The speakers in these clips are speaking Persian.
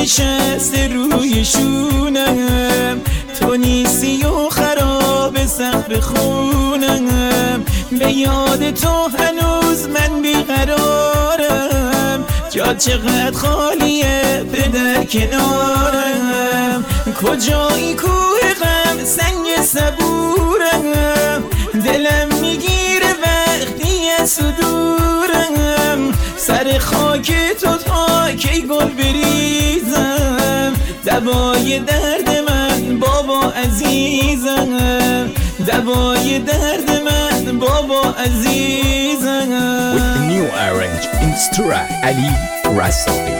نشسته روی شونم، تو نیستی و خراب سقف خونم، به یاد تو هنوز من بیقرارم، جا چقدر خالیه پدر کنارم، کجایی کوه غم سنگ صبورم، دلم میگیره وقتی از صدورم، سر خاک تو تا کی گل بریزم، دوای درد من بابا عزیزم، دوای درد من بابا عزیزم. With the new arrange instruct Ali Rasoqi.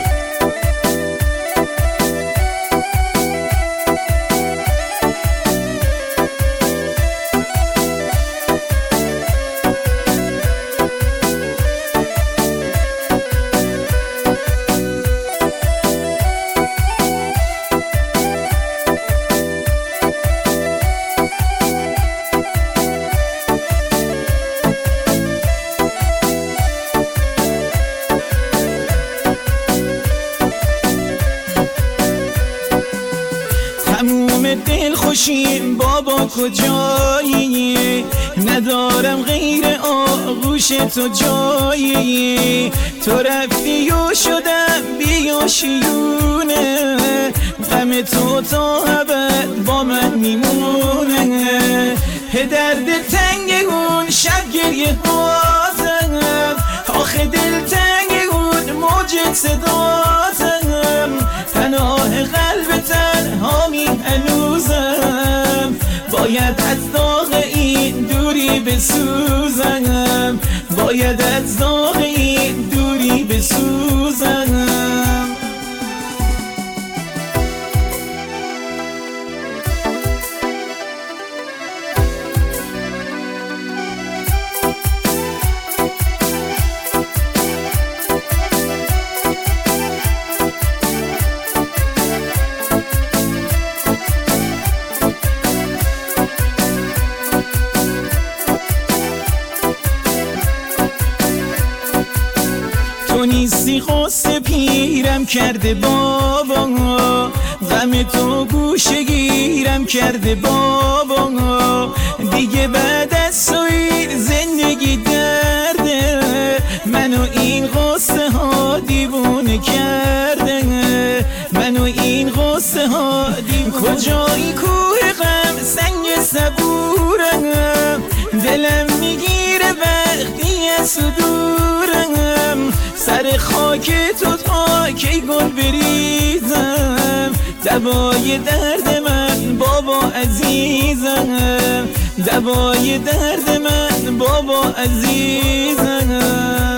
دل خوشیم بابا کجایی، ندارم غیر آغوش تو جایی، تو رفتی و شدم بیاشیونه، غم تو تا ابد با من میمونه، درد تنگ اون شب گریه بازم، آخه دل تنگ اون موج صداتم، پناه قلب تنهامی هنوزم، باید از داغ این دوری بسوزم، باید از داغ این دوری بسوزم. تو نیستی قصه پیرم کرده بابا، غم تو گوشه گیرم کرده بابا، دیگه بعد از توی زندگی درده، منو این قصه ها دیوونه کرده، منو این قصه ها دیوونه. کجایی کوه غم سنگ صبورم، دلم میگیره وقتی از صدورم، سر خاک تو تا کی گل بریزم، دوای درد من بابا عزیزم، دوای درد من بابا عزیزم.